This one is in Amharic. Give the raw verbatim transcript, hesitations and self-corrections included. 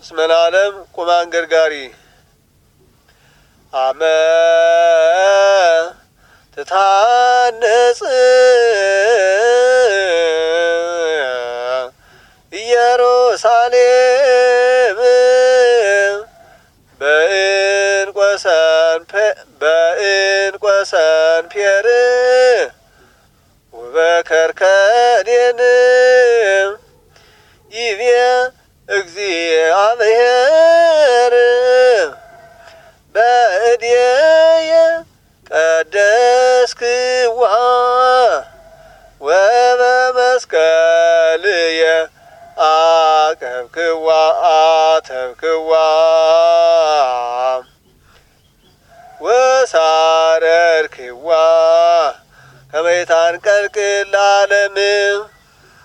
እስመ ለዓለም ቁማን ገርጋሪ አመ ትታነጽ ኢየሩሳሌም በእንቆሰን በእንቆሰን ፔር ወበከርከዴን ይቤ እግዚአብሔር በእድየ ቀደስክዋ ወበመስቀልየ አቀብክዋ አተብክዋ ወሳረርክዋ ከመ ይታንቀልቅል ለዓለም